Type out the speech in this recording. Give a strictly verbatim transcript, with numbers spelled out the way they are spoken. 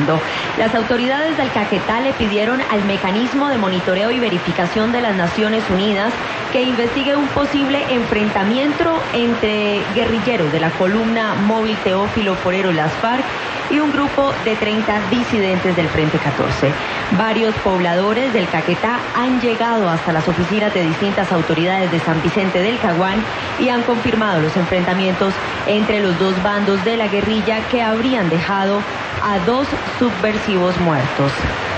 mundo. Las autoridades del Caquetá le pidieron al Mecanismo de Monitoreo y Verificación de las Naciones Unidas que investigue un posible enfrentamiento entre guerrilleros de la columna móvil Teófilo Forero Las FARC y un grupo de treinta disidentes del Frente catorce. Varios pobladores del Caquetá han llegado hasta las oficinas de distintas autoridades de San Vicente del Caguán y han confirmado los enfrentamientos entre los dos bandos de la guerrilla que habrían dejado a dos subversivos muertos.